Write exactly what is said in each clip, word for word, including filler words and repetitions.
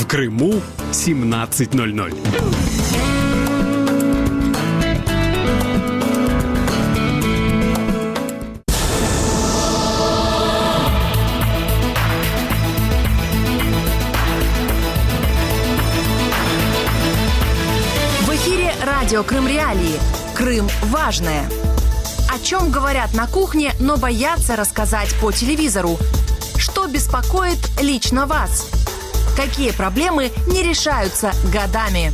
Крыму семнадцать ноль ноль. В эфире радио Крым-Реалии. Крым важное. О чем говорят на кухне, но боятся рассказать по телевизору? Что беспокоит лично вас? Какие проблемы не решаются годами?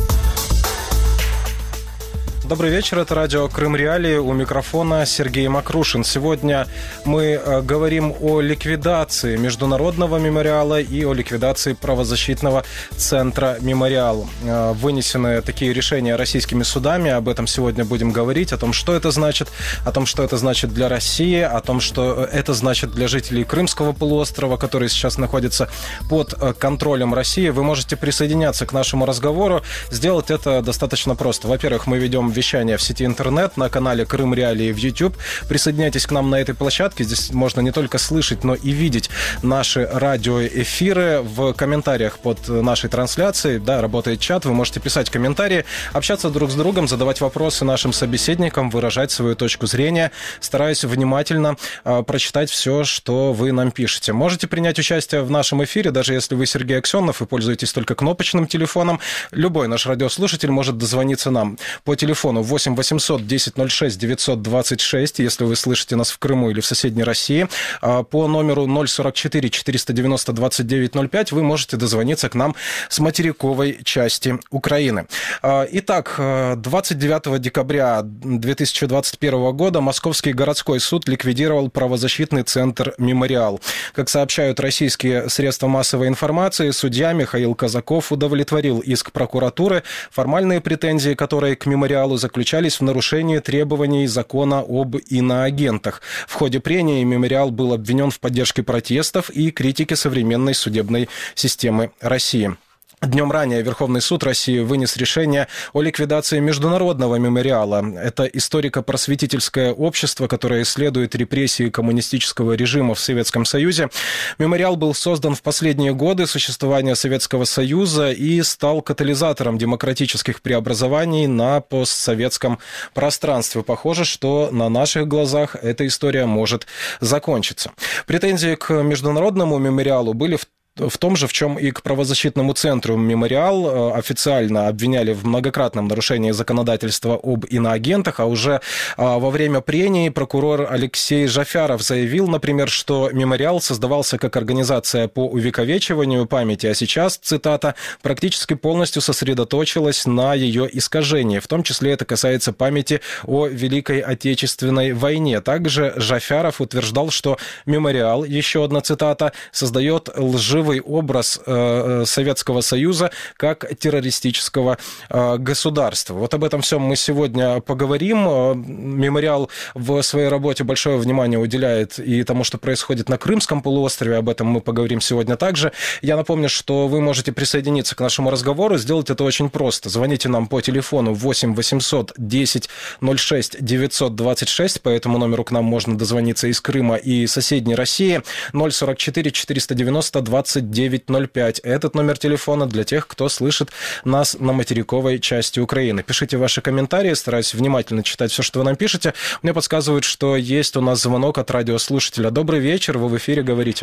Добрый вечер, это радио Крым-Реалии, у микрофона Сергей Макрушин. Сегодня мы говорим о ликвидации Международного мемориала и о ликвидации правозащитного центра «Мемориал». Вынесены такие решения российскими судами, об этом сегодня будем говорить, о том, что это значит, о том, что это значит для России, о том, что это значит для жителей Крымского полуострова, которые сейчас находятся под контролем России. Вы можете присоединяться к нашему разговору, сделать это достаточно просто. Во-первых, мы ведем вещание в сети интернет на канале Крым-Реалии в YouTube. Присоединяйтесь к нам на этой площадке. Здесь можно не только слышать, но и видеть наши радиоэфиры. В комментариях под нашей трансляцией, да, работает чат, вы можете писать комментарии, общаться друг с другом, задавать вопросы нашим собеседникам, выражать свою точку зрения. Стараюсь внимательно э, прочитать все, что вы нам пишете. Можете принять участие в нашем эфире, даже если вы Сергей Аксенов и пользуетесь только кнопочным телефоном. Любой наш радиослушатель может дозвониться нам по телефону восемь восемьсот десять ноль шесть девятьсот двадцать шесть, если вы слышите нас в Крыму или в соседней России. По номеру ноль сорок четыре четыреста девяносто двадцать девять ноль пять вы можете дозвониться к нам с материковой части Украины. Итак, двадцать девятого декабря две тысячи двадцать первого года Московский городской суд ликвидировал правозащитный центр «Мемориал». Как сообщают российские средства массовой информации, судья Михаил Казаков удовлетворил иск прокуратуры, формальные претензии, которые к «Мемориалу» заключались в нарушении требований закона об иноагентах. В ходе прения «Мемориал» был обвинен в поддержке протестов и критике современной судебной системы России. Днем ранее Верховный суд России вынес решение о ликвидации Международного мемориала. Это историко-просветительское общество, которое исследует репрессии коммунистического режима в Советском Союзе. Мемориал был создан в последние годы существования Советского Союза и стал катализатором демократических преобразований на постсоветском пространстве. Похоже, что на наших глазах эта история может закончиться. Претензии к Международному мемориалу были в В том же, в чем и к правозащитному центру «Мемориал». Официально обвиняли в многократном нарушении законодательства об иноагентах, а уже во время прений прокурор Алексей Жафяров заявил, например, что «Мемориал» создавался как организация по увековечиванию памяти, а сейчас, цитата, практически полностью сосредоточилась на ее искажении. В том числе это касается памяти о Великой Отечественной войне. Также Жафяров утверждал, что «Мемориал», еще одна цитата, создает лживый образ э, Советского Союза как террористического э, государства. Вот об этом всем мы сегодня поговорим. Мемориал в своей работе большое внимание уделяет и тому, что происходит на Крымском полуострове. Об этом мы поговорим сегодня также. Я напомню, что вы можете присоединиться к нашему разговору. Сделать это очень просто. Звоните нам по телефону восемь восемьсот десять ноль шесть девятьсот двадцать шесть. По этому номеру к нам можно дозвониться из Крыма и соседней России. ноль сорок четыре четыреста девяносто двадцать девять ноль пять. Этот номер телефона для тех, кто слышит нас на материковой части Украины. Пишите ваши комментарии, стараюсь внимательно читать все, что вы нам пишете. Мне подсказывают, что есть у нас звонок от радиослушателя. Добрый вечер, вы в эфире, говорите.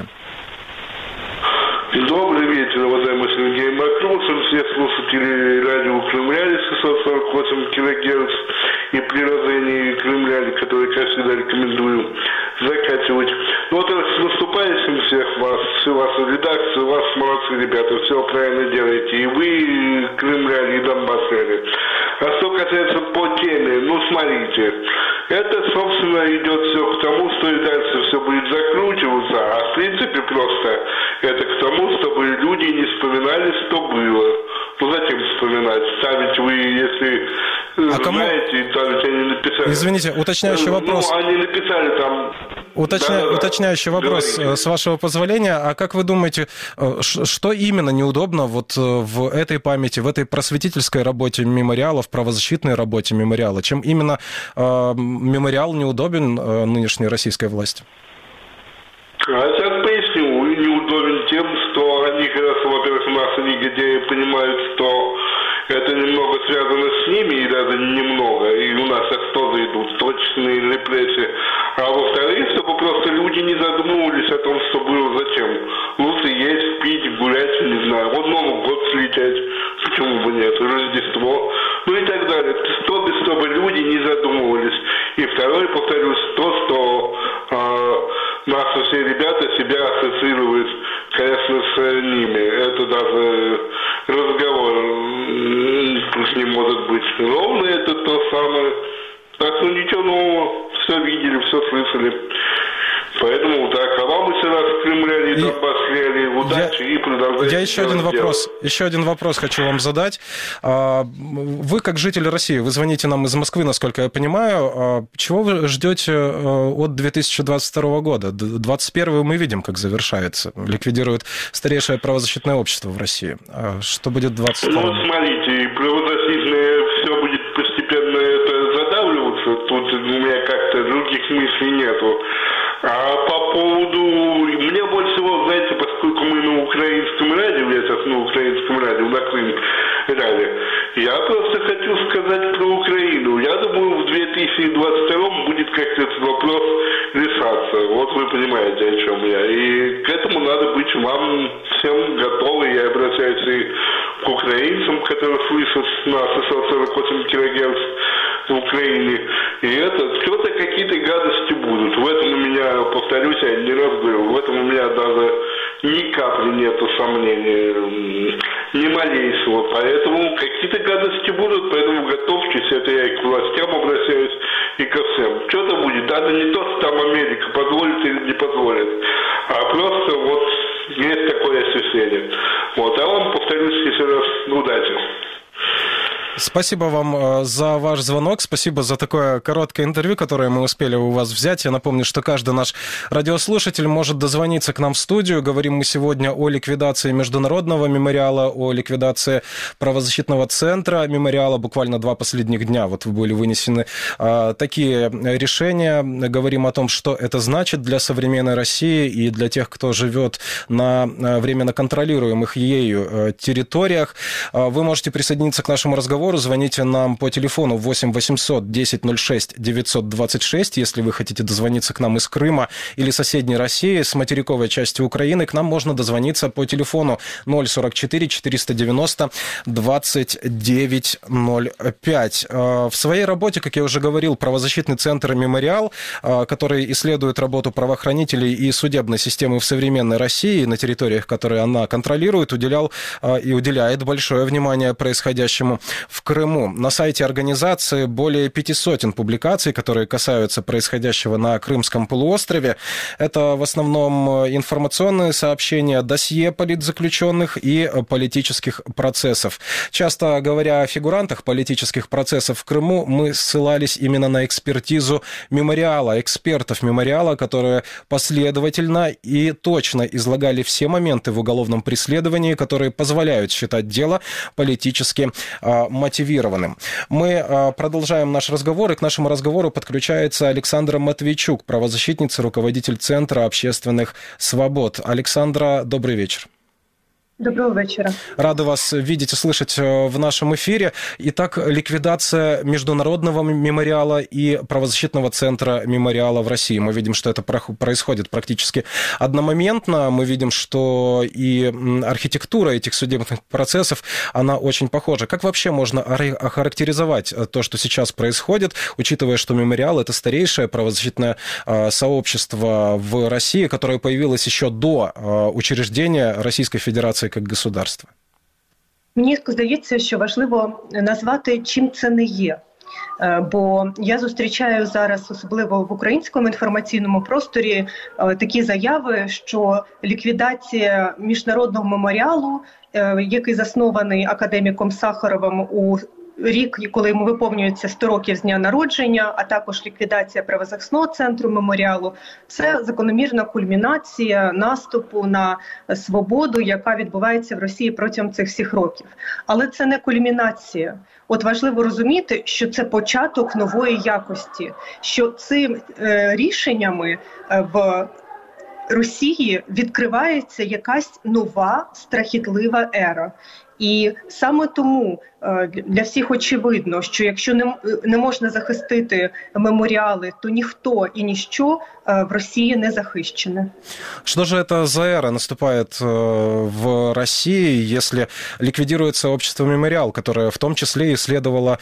Добрый вечер, уважаемый Сергей Макрушин, все слушатели радио Крым-Реалии шестьсот сорок восемь килогерц и приложение Крым-Реалии, которое, как всегда, рекомендую закачивать. Ну, вот с наступающим всех вас, всю вашу редакцию, вас молодцы, ребята, все правильно делаете. И вы, Крым-Реалии, и Донбасс-Реалии. А что касается по теме, ну, смотрите, это, собственно, идет все к тому, что и дальше все будет закручиваться, а в принципе просто это к тому, чтобы люди не вспоминали, что было. Ну, зачем вспоминать? Ставить вы, если а знаете, кому... ставить они написали. Извините, уточняющий вопрос. Ну, они написали там... Уточня... Да, Уточняющий вопрос, говорите. С вашего позволения. А как вы думаете, что именно неудобно вот в этой памяти, в этой просветительской работе мемориала, в правозащитной работе мемориала? Чем именно э, мемориал неудобен э, нынешней российской власти? А сейчас поясню. Неудобен тем, что они, во-первых, у нас негодяи понимают, что это немного связано с ними, и даже немного, и у нас сейчас тоже идут точные репрессии. А во-вторых, чтобы просто люди не задумывались о том, что было зачем. Лучше есть, пить, гулять, не знаю, вот Новый год слететь, почему бы нет, Рождество, ну и так далее. Чтобы, чтобы люди не задумывались. И второе, повторюсь, то, что э, наши все ребята себя ассоциируют, конечно, с ними. Это даже разговор не может быть. Ровно это то самое. Так что ничего нового. Все видели, все слышали. Поэтому так, а вам еще раз в Кремле и Донбасс реалии удачи я, и продолжайте. Я еще один вопрос, еще один вопрос хочу вам задать. Вы, как житель России, вы звоните нам из Москвы, насколько я понимаю. Чего вы ждете от две тысячи двадцать второго года? двадцать первый мы видим, как завершается. Ликвидирует старейшее правозащитное общество в России. Что будет в двадцать втором? Ну, смотрите, правозащитное все будет постепенно это задавливаться. Тут у меня как-то других мыслей нету. А по поводу... Мне больше всего, знаете, поскольку мы на украинском радио, я сейчас на украинском радио, на Крым радио, я просто хочу сказать про Украину. Я думаю, в две тысячи двадцать втором будет как-то этот вопрос решаться. Вот вы понимаете, о чем я. И к этому надо быть вам всем готовы. Я обращаюсь и к украинцам, которые слышат нас шестьсот сорок восемь килогерц в Украине. И это, что-то какие-то гадости будут. В этом у меня, повторюсь, я не раз говорил, в этом у меня даже ни капли нету сомнений, ни малейшего. Поэтому какие-то гадости будут, поэтому готовьтесь. Это я и к властям обращаюсь, и ко всем. Что-то будет. Даже не то, что там Америка позволит или не позволит, а просто вот есть такое ощущение. Вот. А вам, повторюсь еще раз, удачи. Спасибо вам за ваш звонок, спасибо за такое короткое интервью, которое мы успели у вас взять. Я напомню, что каждый наш радиослушатель может дозвониться к нам в студию. Говорим мы сегодня о ликвидации Международного мемориала, о ликвидации правозащитного центра мемориала. Буквально два последних дня вот были вынесены а, такие решения. Говорим о том, что это значит для современной России и для тех, кто живет на временно контролируемых ею территориях. Вы можете присоединиться к нашему разговору. Звоните нам по телефону восемь восемьсот десять ноль шесть девятьсот двадцать шесть. Если вы хотите дозвониться к нам из Крыма или соседней России, с материковой части Украины, к нам можно дозвониться по телефону ноль сорок четыре четыреста девяносто двадцать девять ноль пять. В своей работе, как я уже говорил, правозащитный центр «Мемориал», который исследует работу правоохранителей и судебной системы в современной России на территориях, которые она контролирует, уделял и уделяет большое внимание происходящему в Крыму. На сайте организации более пяти сотен публикаций, которые касаются происходящего на Крымском полуострове. Это в основном информационные сообщения, досье политзаключенных и политических процессов. Часто говоря о фигурантах политических процессов в Крыму, мы ссылались именно на экспертизу мемориала, экспертов мемориала, которые последовательно и точно излагали все моменты в уголовном преследовании, которые позволяют считать дело политически мотивированным. Мы продолжаем наш разговор, и к нашему разговору подключается Александра Матвейчук, правозащитница, руководитель Центра общественных свобод. Александра, добрый вечер. Доброго вечера. Рады вас видеть и слышать в нашем эфире. Итак, ликвидация Международного мемориала и правозащитного центра мемориала в России. Мы видим, что это происходит практически одномоментно. Мы видим, что и архитектура этих судебных процессов, она очень похожа. Как вообще можно охарактеризовать то, что сейчас происходит, учитывая, что мемориал – это старейшее правозащитное сообщество в России, которое появилось еще до учреждения Российской Федерации як государства? Мені здається, що важливо назвати, чим це не є. Бо я зустрічаю зараз, особливо в українському інформаційному просторі, такі заяви, що ліквідація міжнародного меморіалу, який заснований академіком Сахаровим у рік, коли йому виповнюється сто років з дня народження, а також ліквідація правозахисного центру меморіалу, це закономірна кульмінація наступу на свободу, яка відбувається в Росії протягом цих всіх років. Але це не кульмінація. От важливо розуміти, що це початок нової якості, що цими е, рішеннями е, в Росії відкривається якась нова страхітлива ера. І саме тому для всіх очевидно, що якщо не, не можна захистити меморіали, то ніхто і ніщо в России не захищены. Что же это за эра наступает в России, если ликвидируется общество «Мемориал», которое в том числе исследовало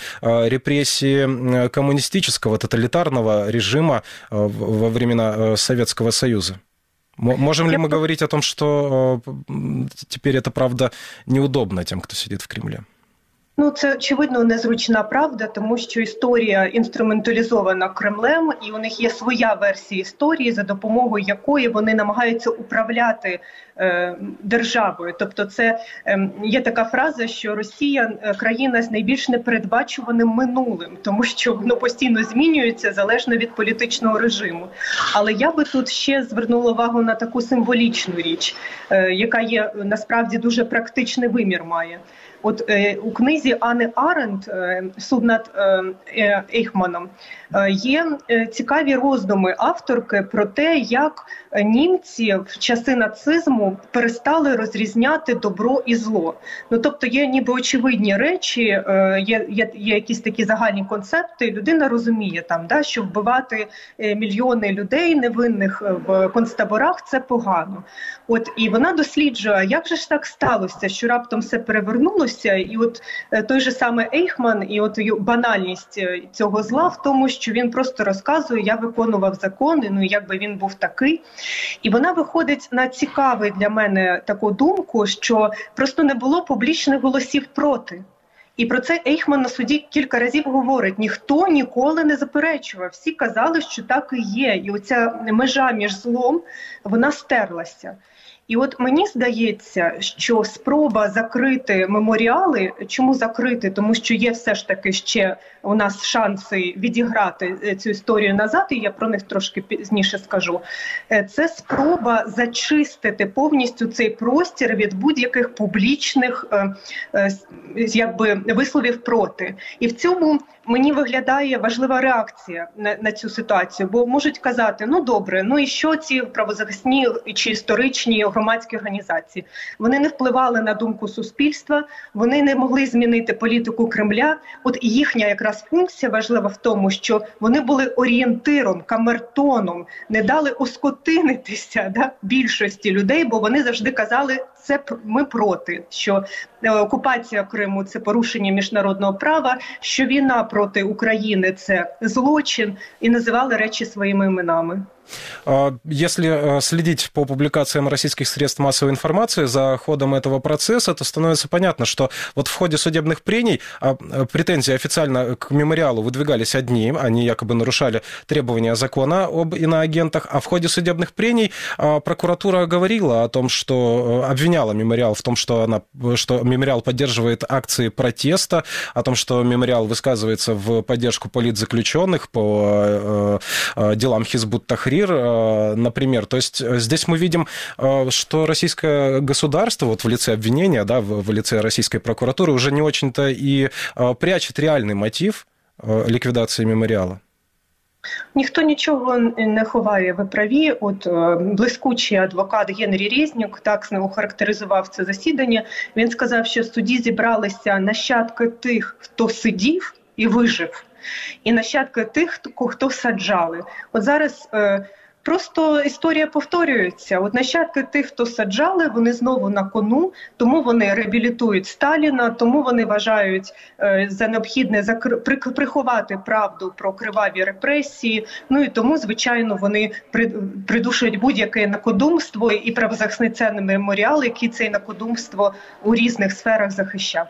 репрессии коммунистического, тоталитарного режима во времена Советского Союза? Можем ли мы говорить о том, что теперь это, правда, неудобно тем, кто сидит в Кремле? Ну, це, очевидно, незручна правда, тому що історія інструменталізована Кремлем, і у них є своя версія історії, за допомогою якої вони намагаються управляти е, державою. Тобто це е, є така фраза, що Росія – країна з найбільш непередбачуваним минулим, тому що воно постійно змінюється залежно від політичного режиму. Але я би тут ще звернула увагу на таку символічну річ, е, яка є, насправді, дуже практичний вимір має. От е, у книзі Анни Аренд е, «Суд над е, Ейхманом» е, є е, цікаві роздуми авторки про те, як німці в часи нацизму перестали розрізняти добро і зло. Ну, тобто є ніби очевидні речі, е, є, є, є якісь такі загальні концепти, людина розуміє, там, да, що вбивати мільйони людей невинних в концтаборах – це погано. От, і вона досліджує, як же ж так сталося, що раптом все перевернулося. І от той же саме Ейхман, і от банальність цього зла в тому, що він просто розказує, я виконував закони, ну якби він був такий. І вона виходить на цікаву для мене таку думку, що просто не було публічних голосів проти. І про це Ейхман на суді кілька разів говорить. Ніхто ніколи не заперечував. Всі казали, що так і є. І оця межа між злом, вона стерлася. І от мені здається, що спроба закрити меморіали, чому закрити? Тому що є все ж таки ще у нас шанси відіграти цю історію назад, і я про них трошки пізніше скажу. Це спроба зачистити повністю цей простір від будь-яких публічних якби, висловів проти. І в цьому мені виглядає важлива реакція на, на цю ситуацію, бо можуть казати, ну добре, ну і що ці правозахисні чи історичні громадські організації? Вони не впливали на думку суспільства, вони не могли змінити політику Кремля. От їхня якраз функція важлива в тому, що вони були орієнтиром, камертоном, не дали оскотинитися да, більшості людей, бо вони завжди казали, це ми проти, що окупація Криму – це порушення міжнародного права, що війна проти України – це злочин, і називали речі своїми іменами. Если следить по публикациям российских средств массовой информации за ходом этого процесса, то становится понятно, что вот в ходе судебных прений претензии официально к мемориалу выдвигались одни, они якобы нарушали требования закона об иноагентах, а в ходе судебных прений прокуратура говорила о том, что обвиняла мемориал в том, что, она, что мемориал поддерживает акции протеста, о том, что мемориал высказывается в поддержку политзаключенных по делам Хизбут-Тахрир, например. То есть здесь мы видим, что российское государство вот в лице обвинения, да, в лице российской прокуратуры уже не очень-то и прячет реальный мотив ліквідації меморіалу. Ніхто нічого не ховає, ви праві. От блискучий адвокат Генрі Резнік так охарактеризував це засідання. Він сказав, що в суді зібралися нащадки тих, хто сидів і вижив, і нащадки тих, хто саджали. От зараз е, просто історія повторюється. От нащадки тих, хто саджали, вони знову на кону, тому вони реабілітують Сталіна, тому вони вважають е, за необхідне закр... приховати правду про криваві репресії, ну і тому, звичайно, вони придушують будь-яке інакодумство і правозахисний меморіал, який це інакодумство у різних сферах захищав.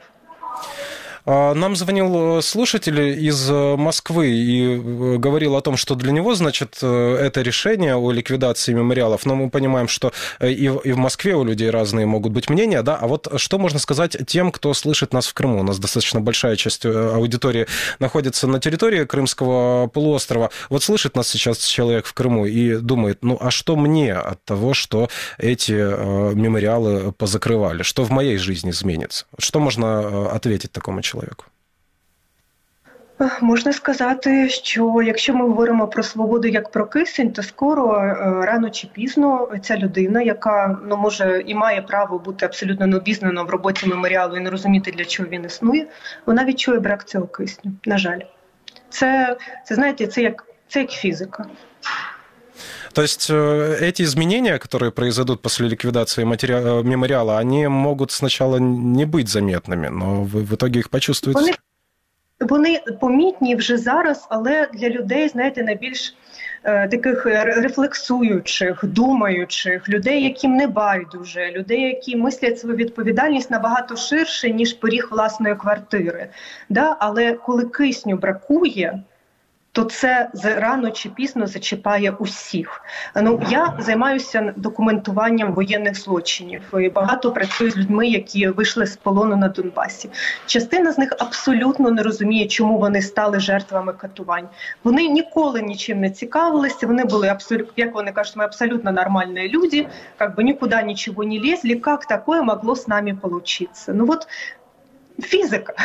Нам звонил слушатель из Москвы и говорил о том, что для него, значит, это решение о ликвидации мемориалов, но мы понимаем, что и в Москве у людей разные могут быть мнения, да, а вот что можно сказать тем, кто слышит нас в Крыму? У нас достаточно большая часть аудитории находится на территории Крымского полуострова. Вот слышит нас сейчас человек в Крыму и думает, ну, а что мне от того, что эти мемориалы позакрывали? Что в моей жизни изменится? Что можно ответить такому человеку? Можна сказати, що якщо ми говоримо про свободу як про кисень, то скоро, рано чи пізно, ця людина, яка ну може і має право бути абсолютно необізнана в роботі меморіалу і не розуміти, для чого він існує, вона відчує брак цього кисню. На жаль, це, це знаєте, це як це як фізика. То есть эти изменения, которые произойдут после ликвидации матери... мемориала, они могут сначала не быть заметными, но вы в итоге их почувствуете? Вони, вони помітні вже зараз, але для людей, знаєте, найбільш е, таких рефлексуючих, думаючих, людей, яким не байдуже, людей, які мислять свою відповідальність набагато ширше, ніж поріг власної квартири. Да? Але коли кисню бракує, то це рано чи пізно зачіпає усіх. Ну, я займаюся документуванням воєнних злочинів і багато працюю з людьми, які вийшли з полону на Донбасі. Частина з них абсолютно не розуміє, чому вони стали жертвами катувань. Вони ніколи нічим не цікавилися, вони були, абсолютно, як вони кажуть, ми абсолютно нормальні люди, как бы нікуди нічого не лезли, як таке могло з нами получиться? Ну от фізика.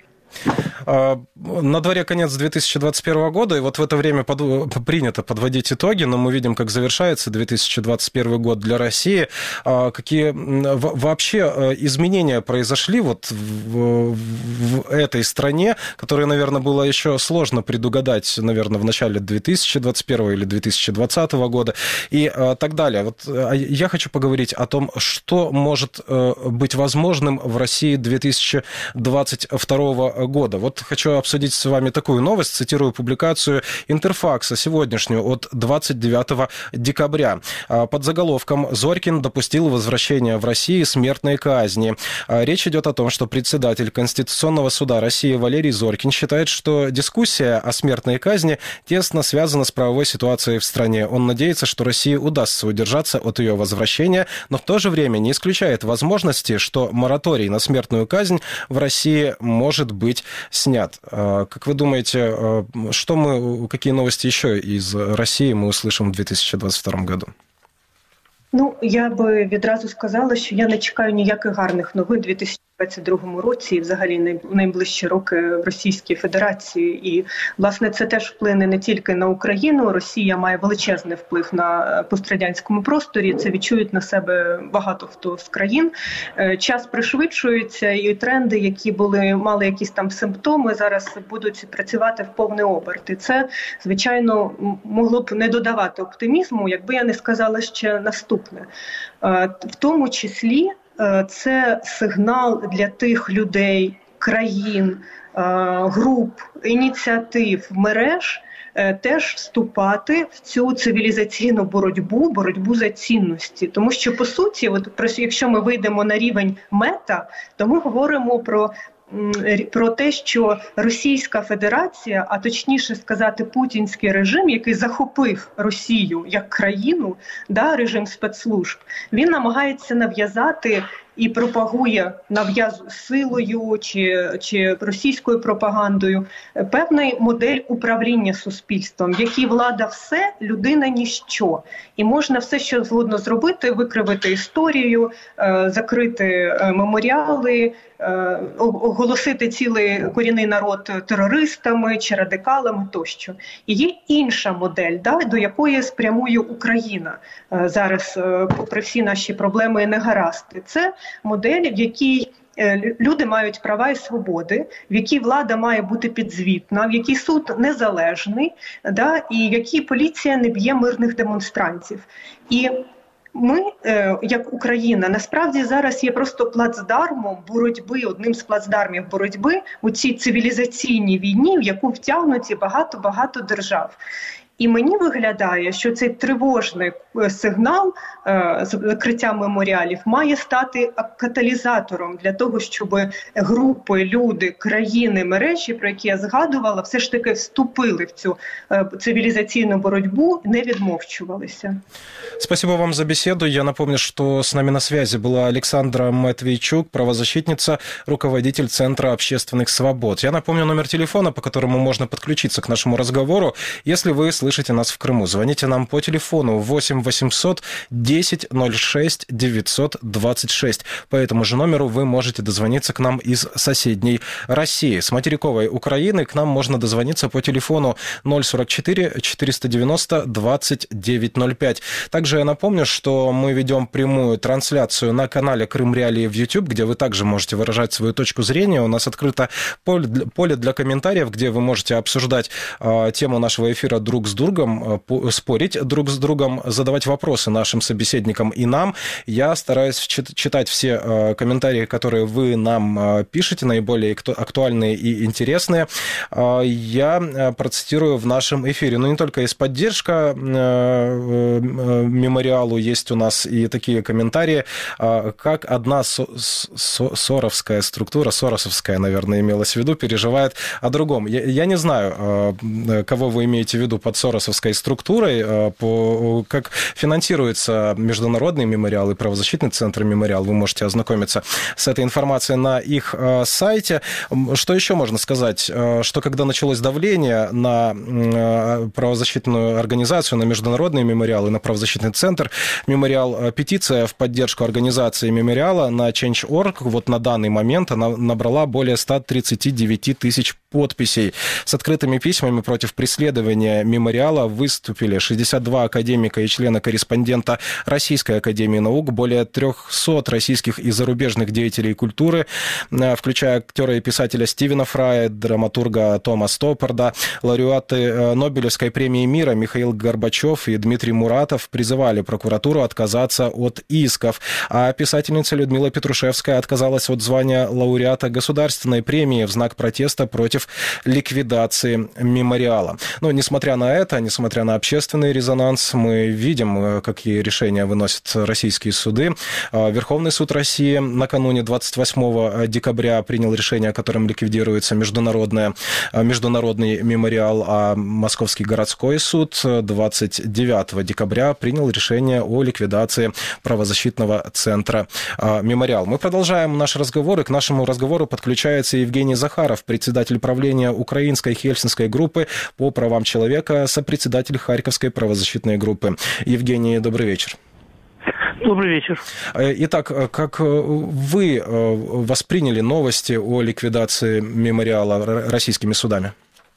На дворе конец две тысячи двадцать первого года, и вот в это время под... принято подводить итоги, но мы видим, как завершается две тысячи двадцать первый год для России. Какие вообще изменения произошли вот в, в этой стране, которые, наверное, было еще сложно предугадать, наверное, в начале две тысячи двадцать первого или две тысячи двадцатого года и так далее. Вот я хочу поговорить о том, что может быть возможным в России две тысячи двадцать второго года. Вот хочу обсудить с вами такую новость, цитирую публикацию Интерфакса сегодняшнюю от двадцать девятого декабря. Под заголовком «Зорькин допустил возвращение в России смертной казни». Речь идет о том, что председатель Конституционного суда России Валерий Зорькин считает, что дискуссия о смертной казни тесно связана с правовой ситуацией в стране. Он надеется, что России удастся удержаться от ее возвращения, но в то же время не исключает возможности, что мораторий на смертную казнь в России может быть снят. Как вы думаете, что мы, какие новости еще из России мы услышим в две тысячи двадцать втором году? Ну, я би відразу сказала, що я не чекаю ніяких гарних новин у дві тисячі двадцять другому році і взагалі найближчі роки в Російській Федерації. І, власне, це теж вплине не тільки на Україну. Росія має величезний вплив на пострадянському просторі. Це відчують на себе багато хто з країн. Час пришвидшується, і тренди, які були, мали якісь там симптоми, зараз будуть працювати в повний оберт. І це, звичайно, могло б не додавати оптимізму, якби я не сказала ще наступне. В тому числі, це сигнал для тих людей, країн, груп, ініціатив, мереж теж вступати в цю цивілізаційну боротьбу, боротьбу за цінності. Тому що, по суті, от, якщо ми вийдемо на рівень мета, то ми говоримо про про те, що Російська Федерація, а точніше сказати путінський режим, який захопив Росію як країну, да, режим спецслужб, він намагається нав'язати і пропагує, нав'язує силою чи, чи російською пропагандою певний модель управління суспільством, в якій влада все, людина ніщо. І можна все, що згодно зробити, викривити історію, закрити меморіали, оголосити цілий корінний народ терористами чи радикалами тощо. І є інша модель, да, до якої спрямує Україна зараз, попри всі наші проблеми і негаразди. Це модель, в якій люди мають права і свободи, в якій влада має бути підзвітна, в якій суд незалежний, да, і в якій поліція не б'є мирних демонстрантів. І ми, як Україна, насправді зараз є просто плацдармом боротьби, одним з плацдармів боротьби у цій цивілізаційній війні, в яку втягнуті багато-багато держав. І мені виглядає, що цей тривожний сигнал закриття меморіалів має стати каталізатором для того, щоб групи, люди, країни, мережі, про які я згадувала, все ж таки вступили в цю цивилизационную борьбу, не відмовчувалися. Спасибо вам за беседу. Я напомню, что с нами на связи была Александра Матвейчук, правозащитница, руководитель Центра общественных свобод. Я напомню номер телефона, по которому можно подключиться к нашему разговору, если вы слышите слышите нас в Крыму. Звоните нам по телефону восемь восемьсот десять ноль шесть девятьсот двадцать шесть. По этому же номеру вы можете дозвониться к нам из соседней России. С материковой Украины к нам можно дозвониться по телефону ноль сорок четыре четыреста девяносто двадцать девять ноль пять. Также я напомню, что мы ведем прямую трансляцию на канале Крым Реалии в YouTube, где вы также можете выражать свою точку зрения. У нас открыто поле для комментариев, где вы можете обсуждать э, тему нашего эфира друг с другом, э, спорить друг с другом, задавать вопросы нашим собеседникам и нам. Я стараюсь читать все э, комментарии, которые вы нам э, пишете, наиболее актуальные и интересные. Э, я процитирую в нашем эфире. Но не только есть поддержка э, э, мемориалу, есть у нас и такие комментарии, э, как одна со- со- соровская структура, соросовская, наверное, имелась в виду, переживает о другом. Я, я не знаю, кого вы имеете в виду под соросовской структурой, по, как финансируется Международный мемориал и правозащитный центр мемориал. Вы можете ознакомиться с этой информацией на их сайте. Что еще можно сказать? Что когда началось давление на правозащитную организацию, на Международный мемориал и на правозащитный центр мемориал, петиция в поддержку организации мемориала на Change точка орг вот на данный момент она набрала более ста тридцати девяти тысяч подписей. С открытыми письмами против преследования мемориала выступили шестьдесят два академика и члена-корреспондента Российской академии наук, более трехсот российских и зарубежных деятелей культуры, включая актера и писателя Стивена Фрая, драматурга Тома Стоппарда, лауреаты Нобелевской премии мира Михаил Горбачев и Дмитрий Муратов призывали прокуратуру отказаться от исков, а писательница Людмила Петрушевская отказалась от звания лауреата государственной премии в знак протеста против ликвидации мемориала. Но, несмотря на это, несмотря на общественный резонанс, мы видим, какие решения выносят российские суды. Верховный суд России накануне двадцать восьмого декабря принял решение, которым ликвидируется международное, международный мемориал, а Московский городской суд двадцать девятого декабря принял решение о ликвидации правозащитного центра «Мемориал». Мы продолжаем наш разговор, и к нашему разговору подключается Евгений Захаров, председатель правления Украинской Хельсинской группы по правам человека, сопредседатель Харьковской правозащитной группы. Евгений, добрый вечер. Добрый вечер. Итак, как вы восприняли новости о ликвидации мемориала российскими судами?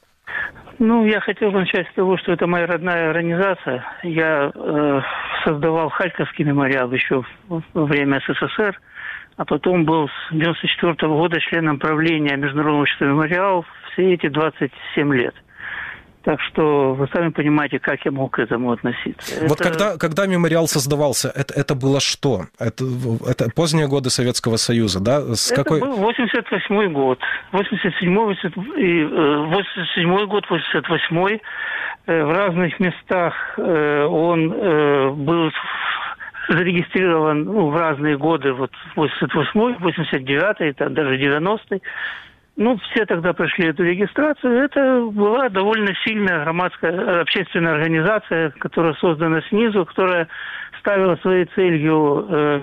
Ну, я хотел бы начать с того, что это моя родная организация. Я э, создавал Харьковский мемориал еще во время СССР, а потом был с девяносто четвёртого года членом правления Международного общества мемориалов все эти двадцать семь лет. Так что вы сами понимаете, как я мог к этому относиться. Вот это... когда, когда мемориал создавался, это, это было что? Это, это поздние годы Советского Союза, да? С это какой... был восемьдесят восьмой год. восемьдесят седьмой, восемьдесят седьмой год, восемьдесят восьмой. В разных местах он был зарегистрирован ну, в разные годы, вот восемьдесят восьмой, восемьдесят девятый, даже девяностый. Ну, все тогда прошли эту регистрацию. Это была довольно сильная громадская общественная организация, которая создана снизу, которая ставила своей целью э,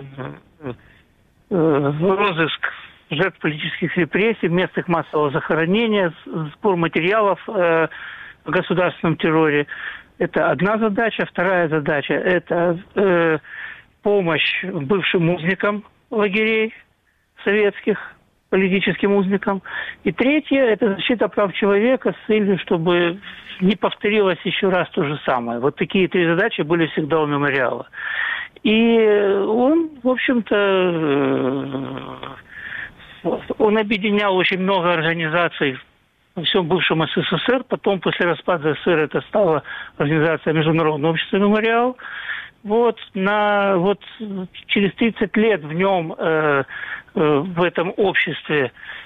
э, розыск жертв политических репрессий, мест их массового захоронения, сбор материалов э, о государственном терроре. Это одна задача. Вторая задача – это э, помощь бывшим узникам лагерей советских, политическим узникам. И третье – это защита прав человека с целью, чтобы не повторилось еще раз то же самое. Вот такие три задачи были всегда у мемориала. И он, в общем-то, он объединял очень много организаций во всем бывшем СССР. Потом, после распада СССР, это стала организация Международного общества мемориал. Вот, на, вот через тридцать лет в нем, э, э, в этом обществе,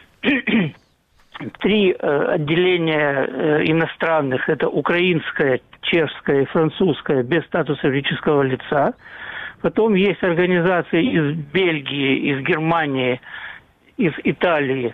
три э, отделения э, иностранных, это украинское, чешское и французское, без статуса юридического лица. Потом есть организации из Бельгии, из Германии, из Италии,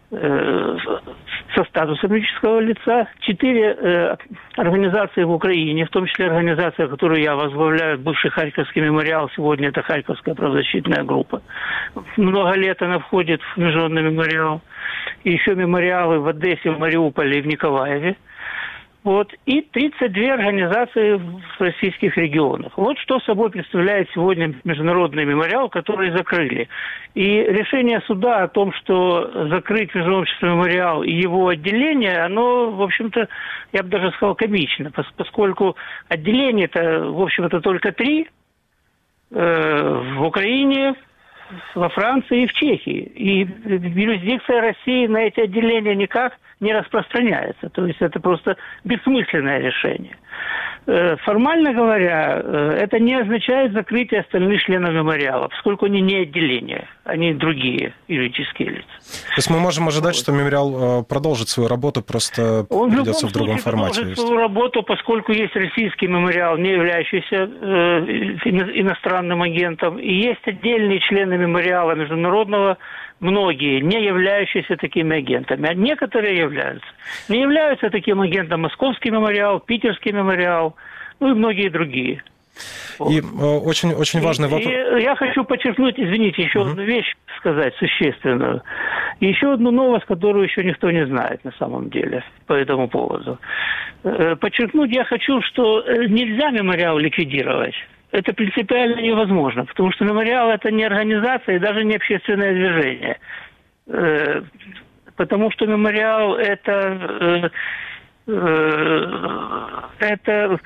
со статусом юридического лица, четыре э, организации в Украине, в том числе организация, которую я возглавляю, бывший Харьковский мемориал, сегодня это Харьковская правозащитная группа. Много лет она входит в Международный мемориал. И еще мемориалы в Одессе, в Мариуполе и в Николаеве. Вот, и тридцать две организации в российских регионах. Вот что собой представляет сегодня Международный мемориал, который закрыли. И решение суда о том, что закрыть Международный мемориал и его отделение, оно, в общем-то, я бы даже сказал, комично, поскольку отделение-то, в общем-то, только три э, в Украине, во Франции и в Чехии. И юрисдикция России на эти отделения никак не распространяется. То есть это просто бессмысленное решение. Формально говоря, это не означает закрытие остальных членов мемориала, поскольку они не отделения, они другие юридические лица. То есть мы можем ожидать, вот. что мемориал продолжит свою работу, просто Он придется в, в другом формате. Он продолжит свою работу, поскольку есть российский мемориал, не являющийся э, иностранным агентом, и есть отдельные члены мемориала международного, многие, не являющиеся такими агентами, а некоторые являются. Не являются таким агентом Московский мемориал, Питерский мемориал, ну и многие другие. Вот. И э, очень, очень важный вопрос. И я хочу подчеркнуть, извините, еще угу. одну вещь сказать существенную. И еще одну новость, которую еще никто не знает на самом деле по этому поводу. Э, подчеркнуть я хочу, что нельзя мемориал ликвидировать. Это принципиально невозможно, потому что мемориал – это не организация и даже не общественное движение. Э, потому что мемориал – это, э, э, это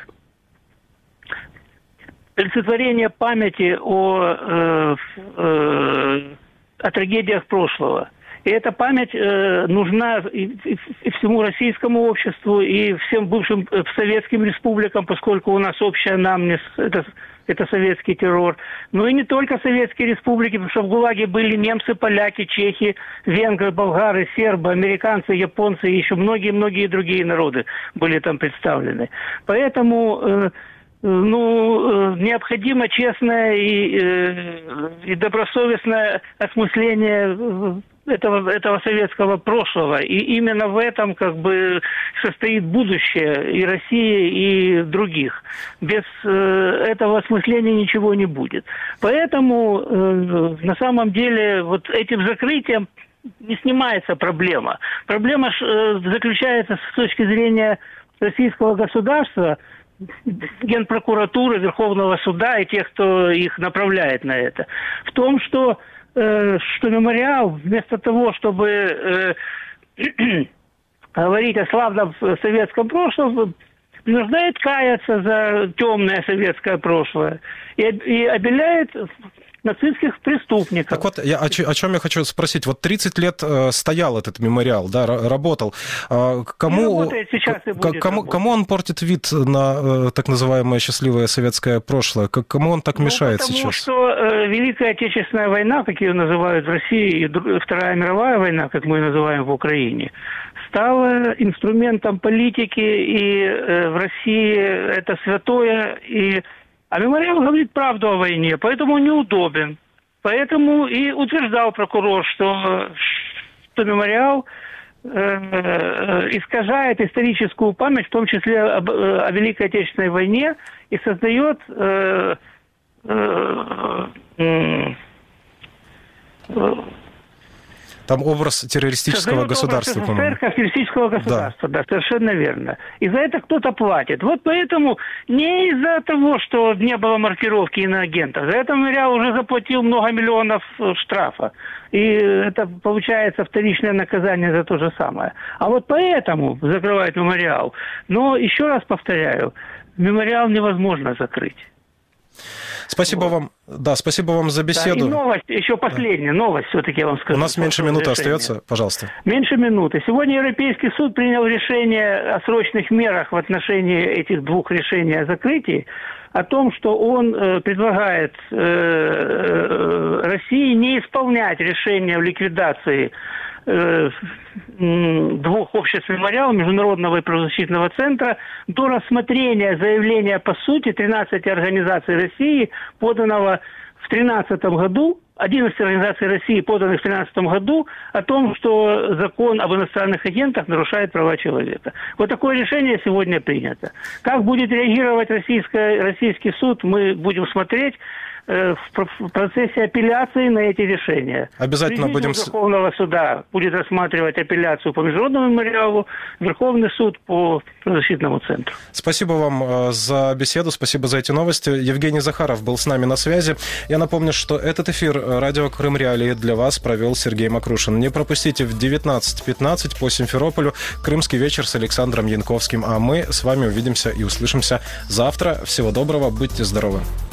олицетворение памяти о, э, э, о трагедиях прошлого. И эта память э, нужна и, и, и всему российскому обществу, и всем бывшим э, советским республикам, поскольку у нас общая анамнез, это, это советский террор. Но и не только советские республики, потому что в ГУЛАГе были немцы, поляки, чехи, венгры, болгары, сербы, американцы, японцы и еще многие-многие другие народы были там представлены. Поэтому... Э, Ну, необходимо честное и, и добросовестное осмысление этого, этого советского прошлого. И именно в этом как бы состоит будущее и России, и других. Без этого осмысления ничего не будет. Поэтому на самом деле вот этим закрытием не снимается проблема. Проблема заключается с точки зрения российского государства, Генпрокуратуры, Верховного суда и тех, кто их направляет на это, в том, что, э, что мемориал вместо того, чтобы э, говорить о славном советском прошлом, принуждает каяться за темное советское прошлое и, и обеляет нацистских преступников. Так вот, я, о, о чем я хочу спросить. Вот тридцать лет э, стоял этот мемориал, да, работал. Э, кому, сейчас и будет кому, кому он портит вид на э, так называемое счастливое советское прошлое? Кому он так ну, мешает потому сейчас? Потому что э, Великая Отечественная война, как ее называют в России, и Вторая мировая война, как мы ее называем в Украине, стала инструментом политики, и э, в России это святое, и а мемориал говорит правду о войне, поэтому он неудобен. Поэтому и утверждал прокурор, что, что мемориал э, искажает историческую память, в том числе об, о Великой Отечественной войне, и создает э, э, э, э, там образ террористического государства, по-моему. террористического государства, да. да, совершенно верно. И за это кто-то платит. Вот поэтому не из-за того, что не было маркировки иноагентов. За это мемориал уже заплатил много миллионов штрафа. И это получается вторичное наказание за то же самое. А вот поэтому закрывают мемориал. Но еще раз повторяю, мемориал невозможно закрыть. Спасибо вот. вам. Да, спасибо вам за беседу. Да, и новость, еще последняя да. новость, все-таки я вам скажу. У нас меньше минуты решение. остается, пожалуйста. Меньше минуты. Сегодня Европейский суд принял решение о срочных мерах в отношении этих двух решений о закрытии, о том, что он э, предлагает э, э, России не исполнять решение о ликвидации двух обществ мемориала, Международного и правозащитного центра, до рассмотрения заявления по сути тринадцати организаций России, поданного в две тысячи тринадцатом году, одиннадцати организаций России, поданных в две тысячи тринадцатом году, о том, что закон об иностранных агентах нарушает права человека. Вот такое решение сегодня принято. Как будет реагировать российское, российский суд, мы будем смотреть. в процессе апелляции на эти решения. Обязательно будем... Верховного суда будет рассматривать апелляцию по Международному мемориалу, Верховный суд по правозащитному центру. Спасибо вам за беседу, спасибо за эти новости. Евгений Захаров был с нами на связи. Я напомню, что этот эфир радио Крым Реалии для вас провел Сергей Макрушин. Не пропустите в девятнадцать пятнадцать по Симферополю «Крымский вечер» с Александром Янковским. А мы с вами увидимся и услышимся завтра. Всего доброго, будьте здоровы.